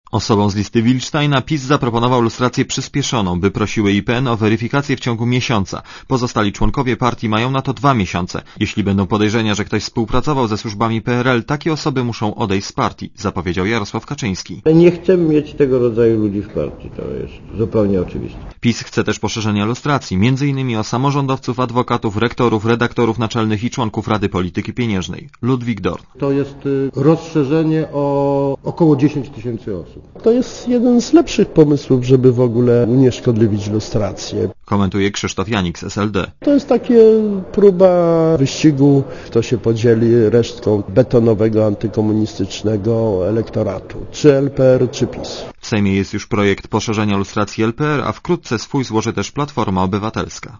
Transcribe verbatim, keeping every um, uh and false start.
Osobom z listy Wilsteina PiS zaproponował lustrację przyspieszoną, by prosiły I P N o weryfikację w ciągu miesiąca. Pozostali członkowie partii mają na to dwa miesiące. Jeśli będą podejrzenia, że ktoś współpracował ze służbami P R L, takie osoby muszą odejść z partii, zapowiedział Jarosław Kaczyński. Nie chcemy mieć tego rodzaju ludzi w partii, to jest zupełnie oczywiste. PiS chce też poszerzenia lustracji, między innymi o samorządowców, adwokatów, rektorów, redaktorów naczelnych i członków Rady Polityki Pieniężnej. Ludwik Dorn. To jest rozszerzenie o około dziesięć tysięcy osób. To jest jeden z lepszych pomysłów, żeby w ogóle unieszkodliwić lustrację. Komentuje Krzysztof Janik z S L D. To jest takie próba wyścigu, kto się podzieli resztką betonowego, antykomunistycznego elektoratu. Czy L P R, czy PiS. W Sejmie jest już projekt poszerzenia lustracji L P R, a wkrótce swój złoży też Platforma Obywatelska.